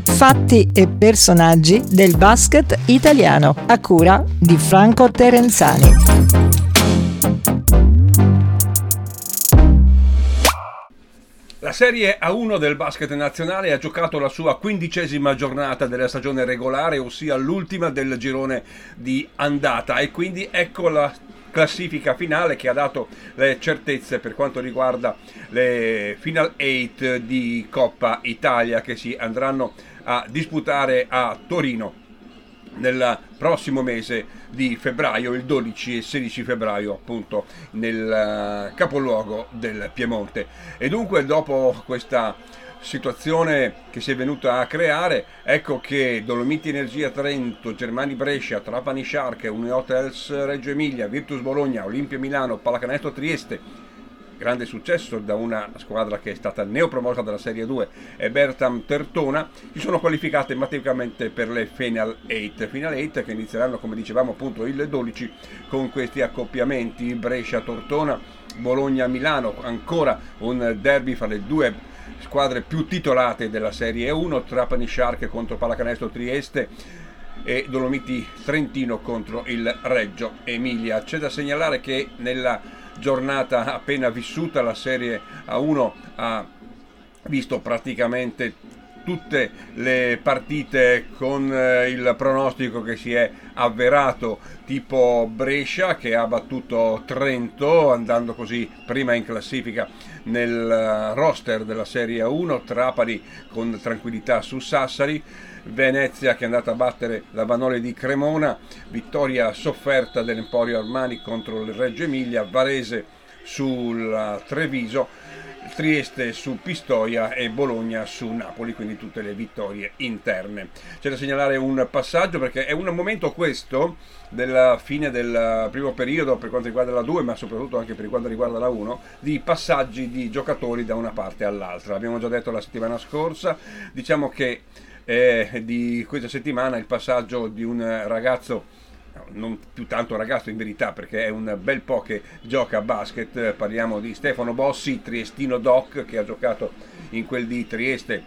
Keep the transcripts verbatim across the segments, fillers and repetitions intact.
Fatti e personaggi del basket italiano, a cura di Franco Terenzani. La Serie A uno del basket nazionale ha giocato la sua quindicesima giornata della stagione regolare, ossia l'ultima del girone di andata, e quindi ecco la classifica finale che ha dato le certezze per quanto riguarda le Final otto di Coppa Italia che si andranno a disputare a Torino nel prossimo mese di febbraio, il dodici e sedici febbraio, appunto nel capoluogo del Piemonte. E dunque, dopo questa situazione che si è venuta a creare, ecco che Dolomiti Energia Trento, Germani Brescia, Trapani Shark, Union Hotels Reggio Emilia, Virtus Bologna, Olimpia Milano, Pallacanestro Trieste, grande successo da una squadra che è stata neopromossa dalla Serie due, e Bertam Tertona, si sono qualificate matematicamente per le Final otto. Final otto che inizieranno, come dicevamo, appunto il dodici con questi accoppiamenti: Brescia-Tortona, Bologna-Milano, ancora un derby fra le due squadre più titolate della Serie uno, Trapani Shark contro Pallacanestro Trieste e Dolomiti Trentino contro il Reggio Emilia. C'è da segnalare che nella giornata appena vissuta la Serie A uno ha visto praticamente tutte le partite con il pronostico che si è avverato, tipo Brescia che ha battuto Trento andando così prima in classifica nel roster della Serie A uno, Trapani con tranquillità su Sassari, Venezia che è andata a battere la Vanoli di Cremona, vittoria sofferta dell'Emporio Armani contro il Reggio Emilia, Varese sul Treviso, Trieste su Pistoia e Bologna su Napoli, quindi tutte le vittorie interne. C'è da segnalare un passaggio, perché è un momento questo della fine del primo periodo per quanto riguarda la due, ma soprattutto anche per quanto riguarda la uno, di passaggi di giocatori da una parte all'altra. L'abbiamo già detto la settimana scorsa, diciamo che eh, di questa settimana il passaggio di un ragazzo, non più tanto ragazzo in verità perché è un bel po' che gioca a basket, parliamo di Stefano Bossi, triestino doc, che ha giocato in quel di Trieste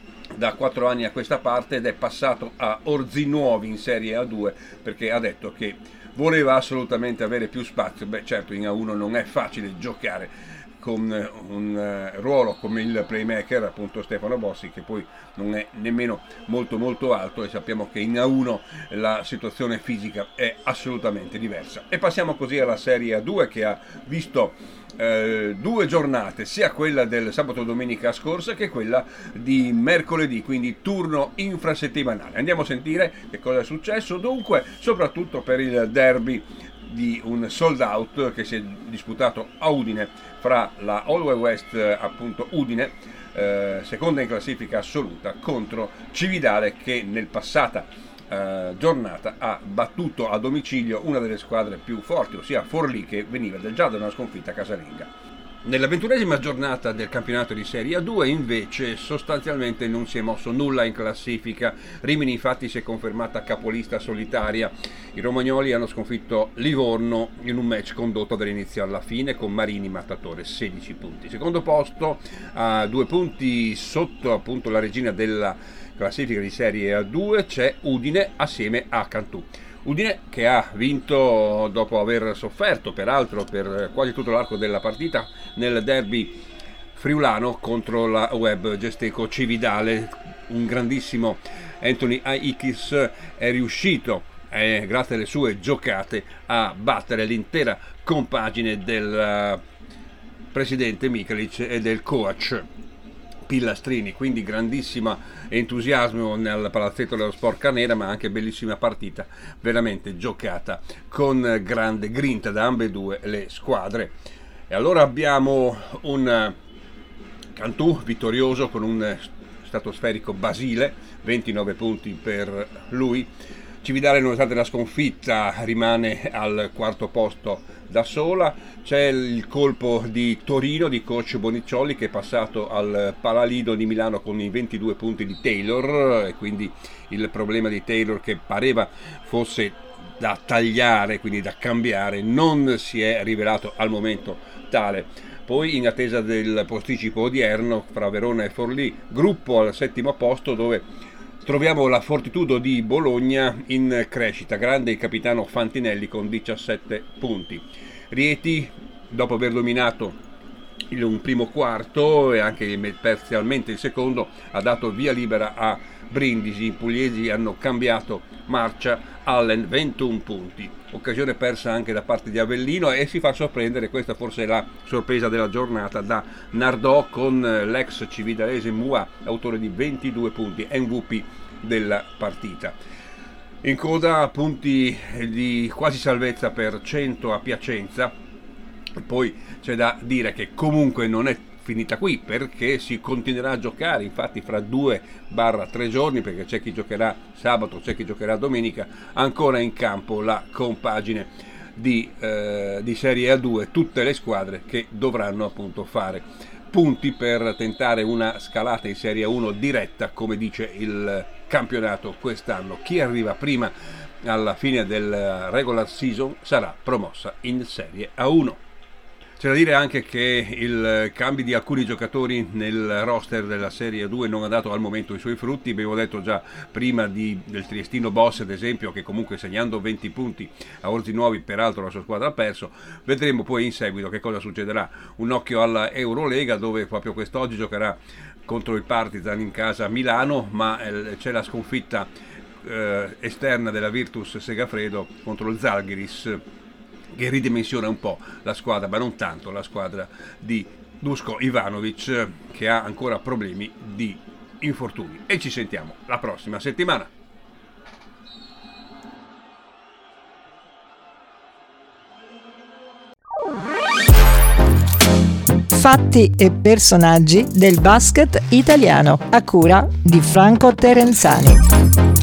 da quattro anni a questa parte ed è passato a Orzinuovi in Serie A due perché ha detto che voleva assolutamente avere più spazio. Beh, certo, in A uno non è facile giocare con un uh, ruolo come il playmaker, appunto Stefano Bossi, che poi non è nemmeno molto molto alto, e sappiamo che in A uno la situazione fisica è assolutamente diversa. E passiamo così alla Serie A due, che ha visto uh, due giornate, sia quella del sabato e domenica scorsa che quella di mercoledì, quindi turno infrasettimanale. Andiamo a sentire che cosa è successo. Dunque, soprattutto per il derby di un sold out che si è disputato a Udine fra la Allway West, appunto Udine, eh, seconda in classifica assoluta, contro Cividale, che nel passata eh, giornata ha battuto a domicilio una delle squadre più forti, ossia Forlì, che veniva già da una sconfitta casalinga. Nella ventunesima giornata del campionato di Serie A due invece sostanzialmente non si è mosso nulla in classifica. Rimini infatti si è confermata capolista solitaria. I romagnoli hanno sconfitto Livorno in un match condotto dall'inizio alla fine con Marini Mattatore sedici punti. Secondo posto, a due punti sotto appunto la regina della classifica di Serie A due, c'è Udine assieme a Cantù. Udine che ha vinto dopo aver sofferto peraltro per quasi tutto l'arco della partita nel derby friulano contro la Web Gesteco Cividale. Un grandissimo Anthony Aikis è riuscito, eh, grazie alle sue giocate, a battere l'intera compagine del presidente Michelic e del coach Pillastrini, quindi grandissimo entusiasmo nel palazzetto dello Sport Carnera, ma anche bellissima partita, veramente giocata con grande grinta da ambedue le squadre. E allora abbiamo un Cantù vittorioso con un stratosferico Basile, ventinove punti per lui. Cividale, nonostante la sconfitta, rimane al quarto posto da sola. C'è il colpo di Torino di coach Boniccioli, che è passato al Palalido di Milano con i ventidue punti di Taylor, e quindi il problema di Taylor, che pareva fosse da tagliare, quindi da cambiare, non si è rivelato al momento tale. Poi, in attesa del posticipo odierno fra Verona e Forlì, gruppo al settimo posto, dove troviamo la Fortitudo di Bologna in crescita, grande il capitano Fantinelli con diciassette punti. Rieti, dopo aver dominato il un primo quarto e anche parzialmente il secondo, ha dato via libera a Brindisi. I pugliesi hanno cambiato marcia. Allen ventuno punti, occasione persa anche da parte di Avellino, e si fa sorprendere, questa forse è la sorpresa della giornata, da Nardò con l'ex cividalese Mua, autore di ventidue punti, M V P della partita. In coda punti di quasi salvezza per cento a Piacenza. Poi c'è da dire che comunque non è finita qui, perché si continuerà a giocare, infatti fra due tre giorni, perché c'è chi giocherà sabato, c'è chi giocherà domenica, ancora in campo la compagine di, eh, di Serie A due, tutte le squadre che dovranno appunto fare punti per tentare una scalata in Serie A uno diretta, come dice il campionato quest'anno. Chi arriva prima alla fine del regular season sarà promossa in Serie A uno. C'è da dire anche che il cambio di alcuni giocatori nel roster della Serie due non ha dato al momento i suoi frutti. Abbiamo detto già prima di, del triestino Boss, ad esempio, che comunque segnando venti punti a Orzi Nuovi, peraltro la sua squadra ha perso. Vedremo poi in seguito che cosa succederà. Un occhio alla Eurolega, dove proprio quest'oggi giocherà contro il Partizan in casa a Milano, ma eh, c'è la sconfitta eh, esterna della Virtus Segafredo contro il Zalgiris, che ridimensiona un po' la squadra, ma non tanto la squadra di Duško Ivanović, che ha ancora problemi di infortuni. E ci sentiamo la prossima settimana. Fatti e personaggi del basket italiano, a cura di Franco Terenzani.